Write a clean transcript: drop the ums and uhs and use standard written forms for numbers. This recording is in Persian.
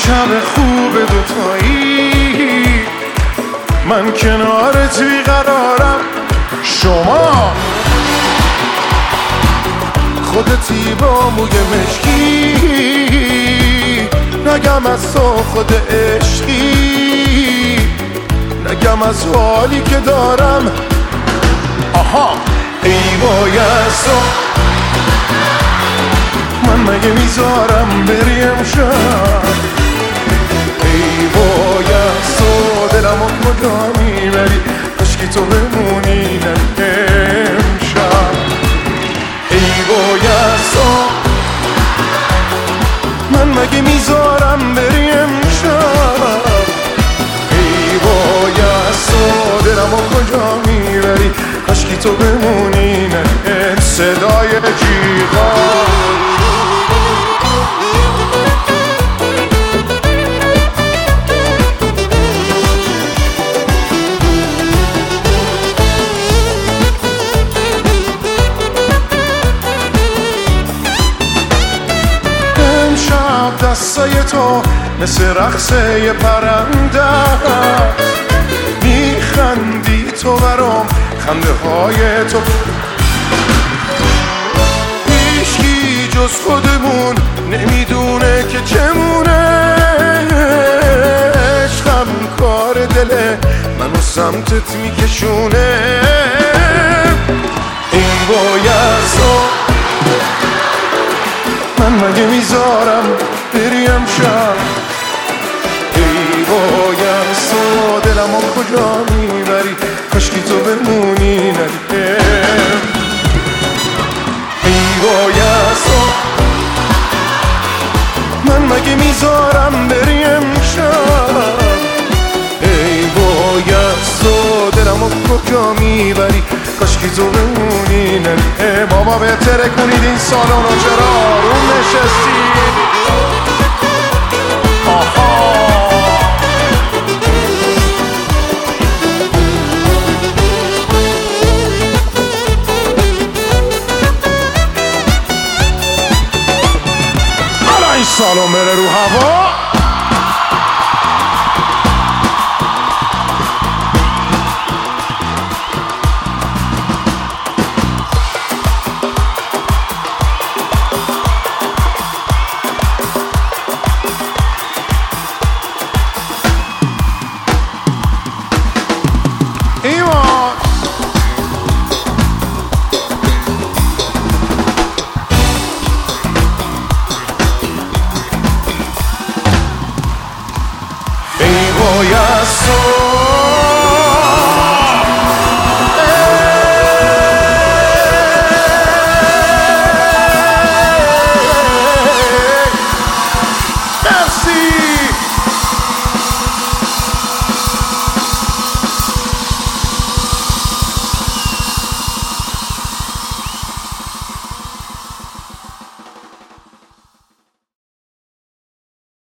شب خوب دوتایی، من کنارت بیقرارم. شما خودتی با موی مشکی، نگم از تو خود عشقی، نگم از حالی که دارم. آها ای وای از تو، من مگه میذارم بری امشب؟ ای وای از تو، دلمو کجا میبری؟ کاشکی تو بمونی امشب. ای وای از تو، من مگه میذارم بری امشب؟ ای وای از تو، دلمو کجا میبری؟ کاشکی تو بمونی صدای جیغا دستای تو مثل رقصه پرنده است، میخندی تو برام، خنده های تو هیچکی جز خودمون نمیدونه که چمونه. عشقم کار دله منو سمتت میکشونه. این وای از تو، من مگه میذارم بری امشب؟ ای وای از تو، دلمو کجا میبری؟ کاشکی تو بمونی ندیدم. ای وای از تو، من مگه میذارم بری امشب؟ ای وای از تو، دلمو کجا میبری؟ کاشکی تو بمونی ندیدم. بابا بهتره کنید این سالونو، چرا رو نشستید؟